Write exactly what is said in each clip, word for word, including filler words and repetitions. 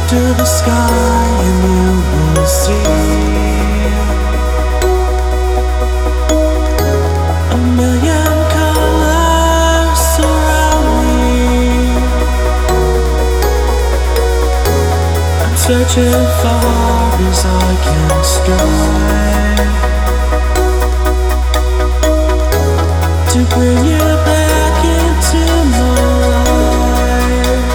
to the sky and you will see a million colors surround me. I'm searching far as I can stray to bring you back into my life.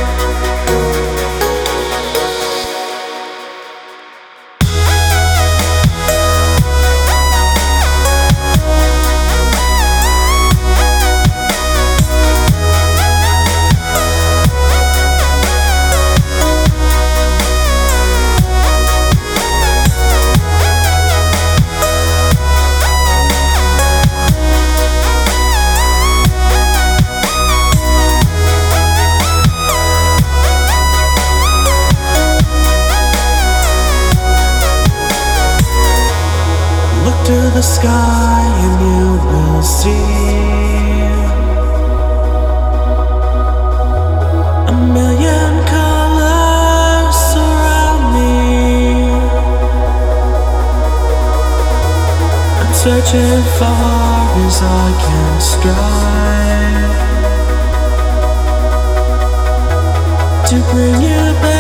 Look to the sky and you will see a million colors surround me. I'm searching far as I can strive to bring you back